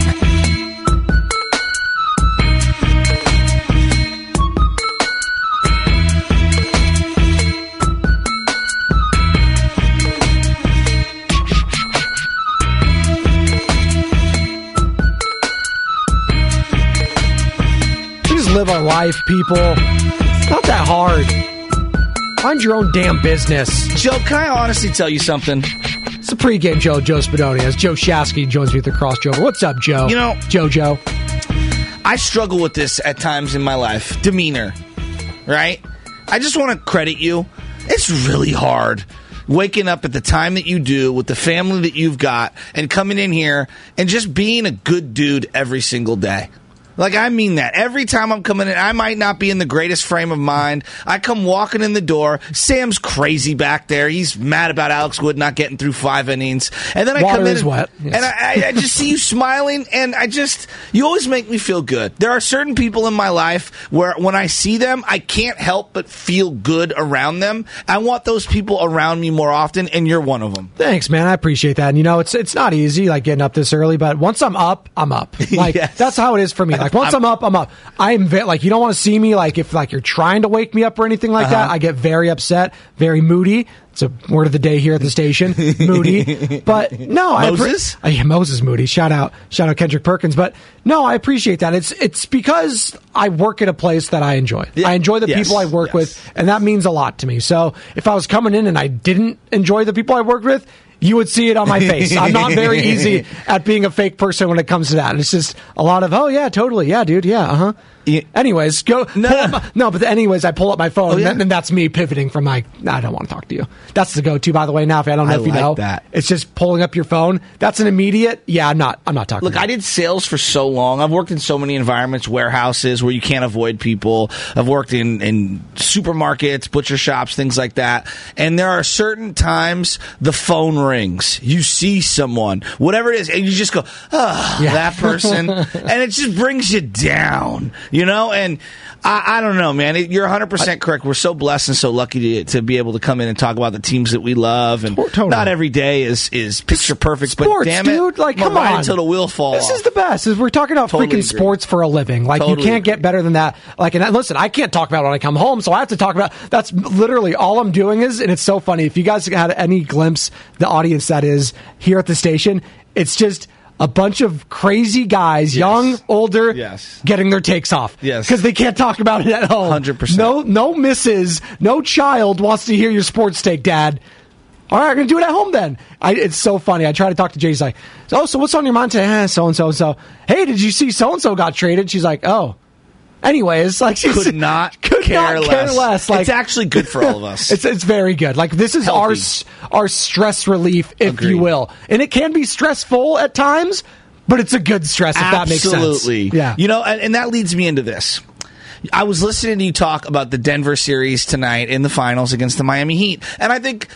[SPEAKER 3] Live our life, people. It's not that hard. Mind your own damn business.
[SPEAKER 9] Joe, can I honestly tell you something?
[SPEAKER 3] It's a pregame show, Joe Spadoni, as Joe Shasky joins me with the crossover. What's up, Joe?
[SPEAKER 9] You know,
[SPEAKER 3] Jojo.
[SPEAKER 9] I struggle with this at times in my life. Demeanor, right? I just want to credit you. It's really hard waking up at the time that you do with the family that you've got and coming in here and just being a good dude every single day. Like, I mean that. Every time I'm coming in, I might not be in the greatest frame of mind. I come walking in the door. Sam's crazy back there. He's mad about Alex Wood not getting through 5 innings. And then I
[SPEAKER 3] Water
[SPEAKER 9] come in
[SPEAKER 3] is wet. Yes.
[SPEAKER 9] and I just see you smiling, and you always make me feel good. There are certain people in my life where when I see them, I can't help but feel good around them. I want those people around me more often, and you're one of them.
[SPEAKER 3] Thanks, man. I appreciate that. And, you know, it's not easy, like, getting up this early, but once I'm up, I'm up. Like,
[SPEAKER 9] Yes.
[SPEAKER 3] That's how it is for me. Like, once I'm up, I'm up. I'm like, you don't want to see me, like, if, like, you're trying to wake me up or anything like that. I get very upset, very moody. It's a word of the day here at the station, moody. But no,
[SPEAKER 9] Moses?
[SPEAKER 3] Moses Moody. Shout out Kendrick Perkins. But no, I appreciate that. It's because I work at a place that I enjoy.
[SPEAKER 9] Yeah.
[SPEAKER 3] I enjoy the people I work with, and that means a lot to me. So if I was coming in and I didn't enjoy the people I worked with, you would see it on my face. I'm not very easy at being a fake person when it comes to that. And it's just a lot of, oh, yeah, totally. Yeah, dude. Yeah, uh-huh. Yeah. Anyways, anyways, I pull up my phone, and that's me pivoting from I don't want to talk to you. That's the go-to, by the way, now, if I don't know if you know.
[SPEAKER 9] That.
[SPEAKER 3] It's just pulling up your phone. That's an immediate, I'm not talking
[SPEAKER 9] Look,
[SPEAKER 3] to you.
[SPEAKER 9] I did sales for so long. I've worked in so many environments, warehouses where you can't avoid people. I've worked in supermarkets, butcher shops, things like that. And there are certain times the phone rings. You see someone, whatever it is, and you just go, that person. And it just brings you down. You know, and I don't know, man. You're 100% correct. We're so blessed and so lucky to be able to come in and talk about the teams that we love. And
[SPEAKER 3] totally.
[SPEAKER 9] Not every day is picture perfect,
[SPEAKER 3] Sports,
[SPEAKER 9] but damn it,
[SPEAKER 3] dude, like,
[SPEAKER 9] I'm
[SPEAKER 3] come
[SPEAKER 9] right
[SPEAKER 3] on.
[SPEAKER 9] until the wheel falls.
[SPEAKER 3] This is the best. We're talking about
[SPEAKER 9] Totally
[SPEAKER 3] freaking
[SPEAKER 9] agree.
[SPEAKER 3] sports for a living. Like,
[SPEAKER 9] Totally
[SPEAKER 3] you can't get better than that. Like, and listen, I can't talk about it when I come home, so I have to talk about. That's literally all I'm doing is, and it's so funny. If you guys had any glimpse, the audience that is here at the station, it's just a bunch of crazy guys, young, older, getting their takes off.
[SPEAKER 9] Yes.
[SPEAKER 3] Because they can't talk about it at home.
[SPEAKER 9] 100%.
[SPEAKER 3] No missus, no child wants to hear your sports take, Dad. All right, I'm going to do it at home then. It's so funny. I try to talk to Jay. He's like, so what's on your mind today? So-and-so and so. Hey, did you see so-and-so got traded? She's like, oh. Anyways, like, she
[SPEAKER 9] could not care less.
[SPEAKER 3] Like,
[SPEAKER 9] it's actually good for all of us.
[SPEAKER 3] It's very good. Like, this is our stress relief, if you will. And it can be stressful at times, but it's a good stress, if that makes sense.
[SPEAKER 9] Absolutely.
[SPEAKER 3] Yeah.
[SPEAKER 9] You know, and that leads me into this. I was listening to you talk about the Denver series tonight in the finals against the Miami Heat, and I think,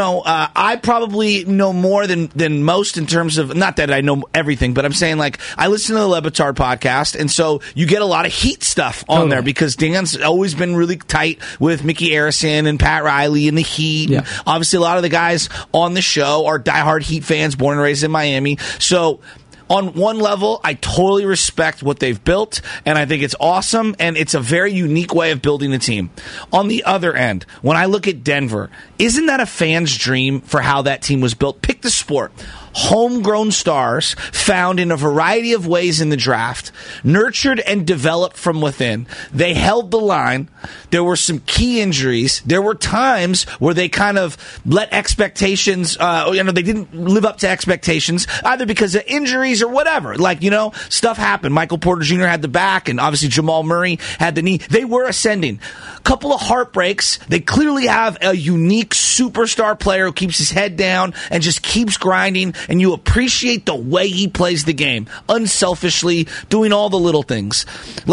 [SPEAKER 9] I probably know more than most in terms of, not that I know everything, but I'm saying, like, I listen to the Le Batard podcast, and so you get a lot of Heat stuff on there because Dan's always been really tight with Mickey Arison and Pat Riley and the Heat.
[SPEAKER 3] Yeah.
[SPEAKER 9] And obviously, a lot of the guys on the show are diehard Heat fans, born and raised in Miami. So on one level, I totally respect what they've built, and I think it's awesome, and it's a very unique way of building a team. On the other end, when I look at Denver, isn't that a fan's dream for how that team was built? Pick the sport. Homegrown stars found in a variety of ways in the draft, nurtured and developed from within. They held the line. There were some key injuries. There were times where they kind of let expectations, they didn't live up to expectations, either because of injuries or whatever. Stuff happened. Michael Porter Jr. had the back, and obviously Jamal Murray had the knee. They were ascending. Couple of heartbreaks. They clearly have a unique superstar player who keeps his head down and just keeps grinding, and you appreciate the way he plays the game, unselfishly, doing all the little things.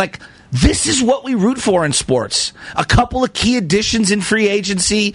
[SPEAKER 9] This is what we root for in sports. A couple of key additions in free agency,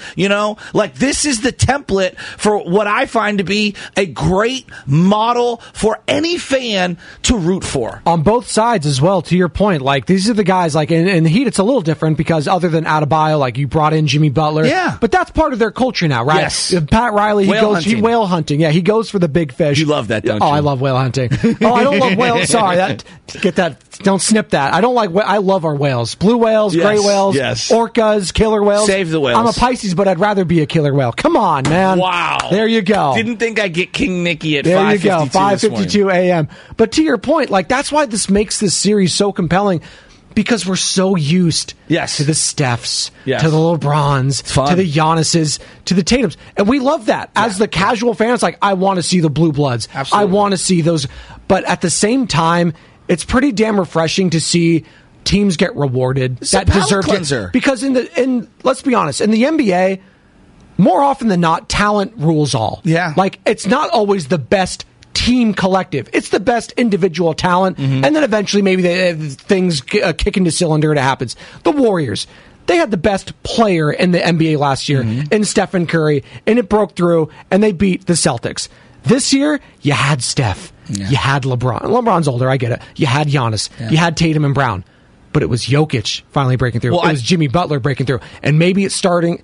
[SPEAKER 9] this is the template for what I find to be a great model for any fan to root for.
[SPEAKER 3] On both sides as well, to your point, these are the guys, in the Heat, it's a little different because other than Adebayo, you brought in Jimmy Butler.
[SPEAKER 9] Yeah.
[SPEAKER 3] But that's part of their culture now, right?
[SPEAKER 9] Yes.
[SPEAKER 3] Pat Riley, he whale hunting. Yeah, he goes for the big fish.
[SPEAKER 9] You love that, don't you?
[SPEAKER 3] Oh, I love whale hunting. I don't love whale. Sorry, don't snip that. I don't like I love our whales. Blue whales, gray whales, orcas, killer whales.
[SPEAKER 9] Save the whales.
[SPEAKER 3] I'm a Pisces, but I'd rather be a killer whale. Come on, man.
[SPEAKER 9] Wow.
[SPEAKER 3] There you go.
[SPEAKER 9] Didn't think I'd get King Nicky at 5:52
[SPEAKER 3] There you go, 5:52 a.m. But to your point, that's why this makes this series so compelling, because we're so used to the Stephs, to the LeBrons, to the Giannis's, to the Tatums. And we love that. As the casual fans, I want to see the Blue Bloods.
[SPEAKER 9] Absolutely.
[SPEAKER 3] I want to see those. But at the same time, it's pretty damn refreshing to see teams get rewarded that deserve it. Because let's be honest, in the NBA, more often than not, talent rules all.
[SPEAKER 9] Yeah.
[SPEAKER 3] It's not always the best team collective. It's the best individual talent, and then eventually maybe things kick into cylinder and it happens. The Warriors, they had the best player in the NBA last year in Stephen Curry, and it broke through, and they beat the Celtics. This year, you had Steph. Yeah. You had LeBron. LeBron's older, I get it. You had Giannis. Yeah. You had Tatum and Brown. But it was Jokic finally breaking through. It was Jimmy Butler breaking through. And maybe it's starting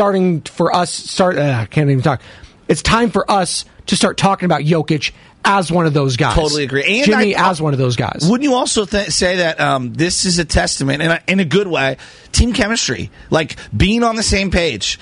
[SPEAKER 3] for us. I can't even talk. It's time for us to start talking about Jokic as one of those guys.
[SPEAKER 9] Totally agree. And
[SPEAKER 3] Jimmy as one of those guys.
[SPEAKER 9] Wouldn't you also say that this is a testament, in a good way, team chemistry, being on the same page?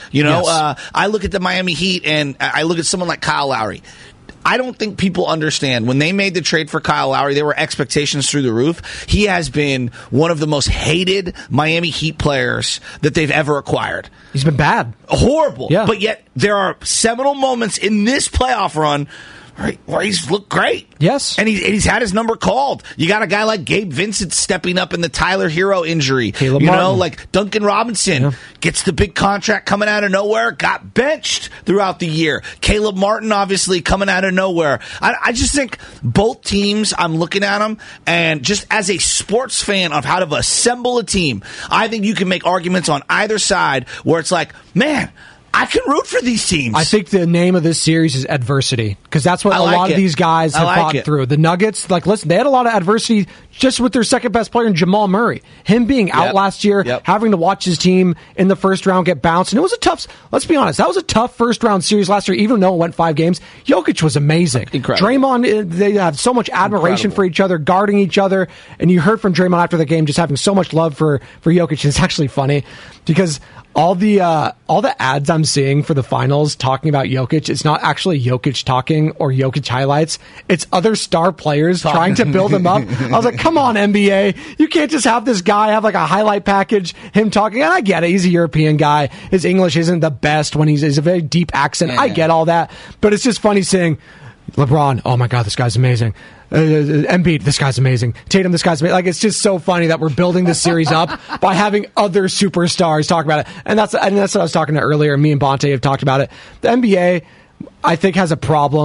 [SPEAKER 9] I look at the Miami Heat and I look at someone like Kyle Lowry. I don't think people understand. When they made the trade for Kyle Lowry, there were expectations through the roof. He has been one of the most hated Miami Heat players that they've ever acquired.
[SPEAKER 3] He's been bad.
[SPEAKER 9] Horrible.
[SPEAKER 3] Yeah.
[SPEAKER 9] But yet, there are seminal moments in this playoff run where he's looked great.
[SPEAKER 3] Yes.
[SPEAKER 9] And he's had his number called. You got a guy like Gabe Vincent stepping up in the Tyler Hero injury.
[SPEAKER 3] Caleb Martin.
[SPEAKER 9] Duncan Robinson gets the big contract coming out of nowhere, got benched throughout the year. Caleb Martin, obviously, coming out of nowhere. I just think both teams, I'm looking at them, and just as a sports fan of how to assemble a team, I think you can make arguments on either side where it's man, I can root for these teams.
[SPEAKER 3] I think the name of this series is adversity, because that's what a lot of these guys have fought through. The Nuggets, listen, they had a lot of adversity just with their second best player, Jamal Murray. Him being out last year, having to watch his team in the first round get bounced. And it was a tough, let's be honest, that was a tough first round series last year, even though it went 5 games. Jokic was amazing.
[SPEAKER 9] Incredible.
[SPEAKER 3] Draymond, they have so much admiration for each other, guarding each other. And you heard from Draymond after the game just having so much love for Jokic. It's actually funny because all the ads I'm seeing for the finals talking about Jokic, it's not actually Jokic talking or Jokic highlights. It's other star players trying to build him up. I was like, come on, NBA. You can't just have this guy have a highlight package, him talking. And I get it. He's a European guy. His English isn't the best when he's a very deep accent. I get all that. But it's just funny saying, LeBron, oh my God, this guy's amazing. Embiid, this guy's amazing. Tatum, this guy's amazing. It's just so funny that we're building this series up by having other superstars talk about it. And that's what I was talking to earlier. Me and Bonte have talked about it. The NBA, I think, has a problem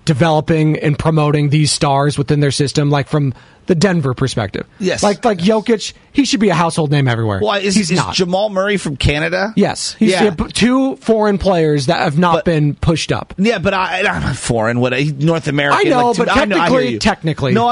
[SPEAKER 3] developing and promoting these stars within their system, like from the Denver perspective.
[SPEAKER 9] Yes.
[SPEAKER 3] Like Jokic, he should be a household name everywhere.
[SPEAKER 9] Why is
[SPEAKER 3] not.
[SPEAKER 9] Jamal Murray from Canada?
[SPEAKER 3] Yes. He's two foreign players that have not been pushed up.
[SPEAKER 9] Yeah, but I'm not foreign. North American?
[SPEAKER 3] I know,
[SPEAKER 9] like,
[SPEAKER 3] but technically.
[SPEAKER 9] No,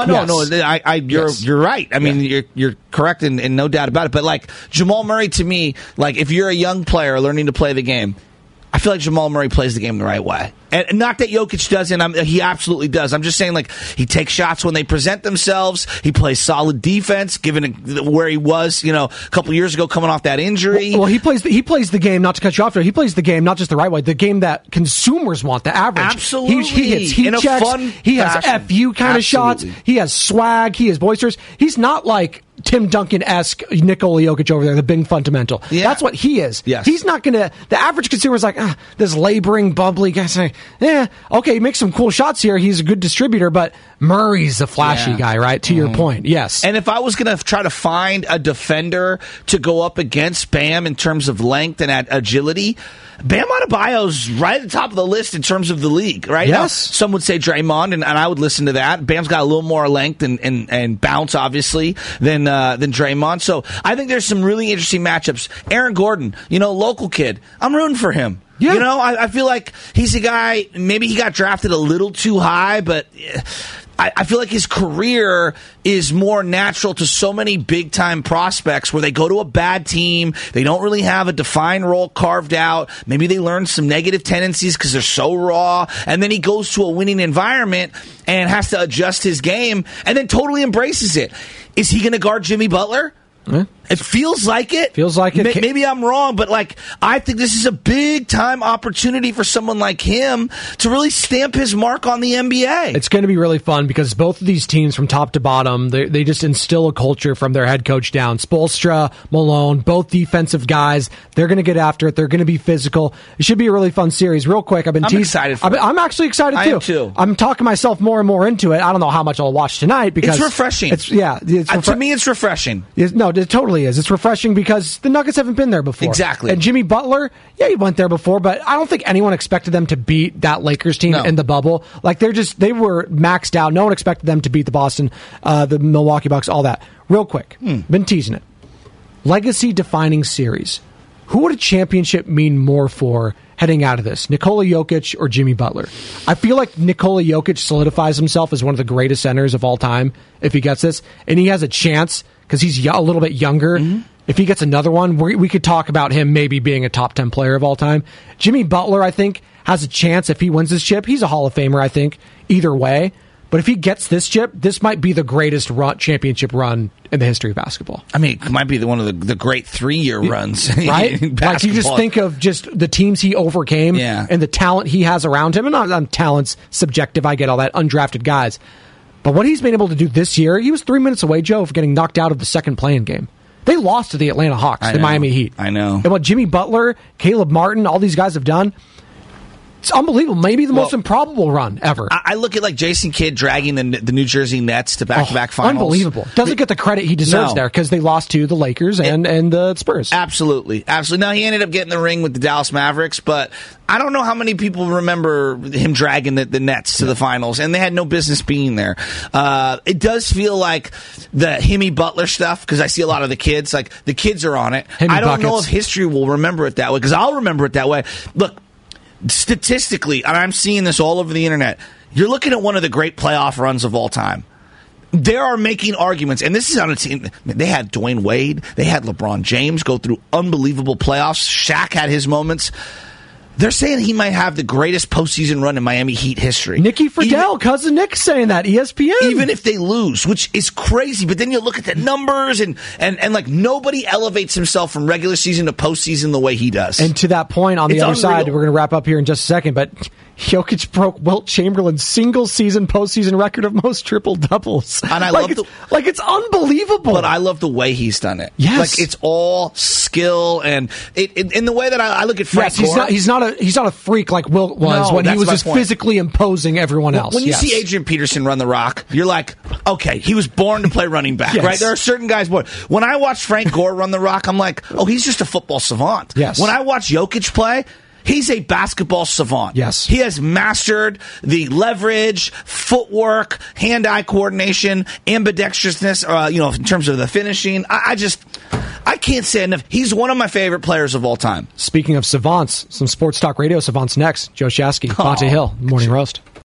[SPEAKER 3] yes.
[SPEAKER 9] You're right. I mean, you're correct and no doubt about it. But like Jamal Murray, to me, like if you're a young player learning to play the game, I feel like Jamal Murray plays the game the right way. And not that Jokic doesn't. He absolutely does. I'm just saying, like, he takes shots when they present themselves. He plays solid defense, given where he was, a couple years ago coming off that injury.
[SPEAKER 3] Well, he plays the game, not to cut you off there, he plays the game not just the right way, the game that consumers want, the average.
[SPEAKER 9] Absolutely.
[SPEAKER 3] He hits heat checks. He has FU kind of shots. He has swag. He is boisterous. He's not like Tim Duncan-esque Nikola Jokic over there, the big fundamental.
[SPEAKER 9] Yeah.
[SPEAKER 3] That's what he is.
[SPEAKER 9] Yes.
[SPEAKER 3] He's not going to... The average consumer is like, this laboring, bubbly guy saying, okay, he makes some cool shots here. He's a good distributor, but Murray's a flashy guy, right? To your point, yes.
[SPEAKER 9] And if I was going to try to find a defender to go up against Bam in terms of length and agility, Bam Adebayo's right at the top of the list in terms of the league, right?
[SPEAKER 3] Yes.
[SPEAKER 9] Now, some would say Draymond, and I would listen to that. Bam's got a little more length and bounce, obviously, than Draymond. So I think there's some really interesting matchups. Aaron Gordon, local kid. I'm rooting for him.
[SPEAKER 3] Yeah.
[SPEAKER 9] I feel like he's a guy, maybe he got drafted a little too high, but I feel like his career is more natural to so many big-time prospects where they go to a bad team, they don't really have a defined role carved out, maybe they learn some negative tendencies because they're so raw, and then he goes to a winning environment and has to adjust his game, and then totally embraces it. Is he going to guard Jimmy Butler? It feels like it. Maybe I'm wrong, but I think this is a big time opportunity for someone like him to really stamp his mark on the NBA.
[SPEAKER 3] It's going to be really fun because both of these teams, from top to bottom, they just instill a culture from their head coach down. Spoelstra, Malone, both defensive guys. They're going to get after it. They're going to be physical. It should be a really fun series. Real quick, I'm
[SPEAKER 9] excited for it.
[SPEAKER 3] I'm actually excited too.
[SPEAKER 9] I am too.
[SPEAKER 3] I'm talking myself more and more into it. I don't know how much I'll watch tonight because
[SPEAKER 9] it's refreshing. To me, it's refreshing.
[SPEAKER 3] No, it totally is. It's refreshing because the Nuggets haven't been there before.
[SPEAKER 9] Exactly.
[SPEAKER 3] And Jimmy Butler, he went there before, but I don't think anyone expected them to beat that Lakers team in the bubble. Like they were maxed out. No one expected them to beat the Boston, the Milwaukee Bucks, all that. Real quick, been teasing it. Legacy defining series. Who would a championship mean more for heading out of this? Nikola Jokic or Jimmy Butler? I feel like Nikola Jokic solidifies himself as one of the greatest centers of all time if he gets this, and he has a chance because he's a little bit younger. If he gets another one, we could talk about him maybe being a top 10 player of all time. Jimmy Butler, I think, has a chance if he wins this chip. He's a Hall of Famer, I think, either way. But if he gets this chip, this might be the greatest championship run in the history of basketball.
[SPEAKER 9] I mean, it might be one of the great 3-year runs,
[SPEAKER 3] right? Like you just think of just the teams he overcame and the talent he has around him. And talent's subjective. I get all that. Undrafted guys. But what he's been able to do this year, he was 3 minutes away, Joe, of getting knocked out of the second play-in game. They lost to the Atlanta Hawks, the Miami Heat.
[SPEAKER 9] I know.
[SPEAKER 3] And what Jimmy Butler, Caleb Martin, all these guys have done, it's unbelievable. Maybe the most improbable run ever.
[SPEAKER 9] I look at Jason Kidd dragging the New Jersey Nets to back-to-back finals.
[SPEAKER 3] Unbelievable. Doesn't get the credit he deserves there because they lost to the Lakers and the Spurs.
[SPEAKER 9] Absolutely. Now, he ended up getting the ring with the Dallas Mavericks, but I don't know how many people remember him dragging the Nets to the finals, and they had no business being there. It does feel like the Himmy Butler stuff, because I see a lot of the kids. The kids are on it. I don't know if history will remember it that way, because I'll remember it that way. Look, statistically, and I'm seeing this all over the internet, you're looking at one of the great playoff runs of all time. They are making arguments, and this is on a team. They had Dwayne Wade, they had LeBron James go through unbelievable playoffs. Shaq had his moments. They're saying he might have the greatest postseason run in Miami Heat history.
[SPEAKER 3] Nicky Friedel, cousin Nick, saying that, ESPN.
[SPEAKER 9] Even if they lose, which is crazy, but then you look at the numbers and nobody elevates himself from regular season to postseason the way he does.
[SPEAKER 3] And to that point, on the other side, we're going to wrap up here in just a second, but Jokic broke Wilt Chamberlain's single-season postseason record of most triple-doubles.
[SPEAKER 9] And I love
[SPEAKER 3] it's unbelievable.
[SPEAKER 9] But I love the way he's done it.
[SPEAKER 3] Yes.
[SPEAKER 9] It's all skill, and in the way that I look at Frank Gore.
[SPEAKER 3] He's not a freak like Wilt was when he was just physically imposing everyone else.
[SPEAKER 9] When you see Adrian Peterson run the rock, you're like, okay, he was born to play running back, right? There are certain guys born. When I watch Frank Gore run the rock, I'm like, oh, he's just a football savant.
[SPEAKER 3] Yes.
[SPEAKER 9] When I watch Jokic play, He's a basketball savant.
[SPEAKER 3] Yes.
[SPEAKER 9] He has mastered the leverage, footwork, hand-eye coordination, ambidextrousness, in terms of the finishing. I can't say enough. He's one of my favorite players of all time.
[SPEAKER 3] Speaking of savants, some Sports Talk Radio savants next. Joe Shasky, Bonta Hill, Morning Roast.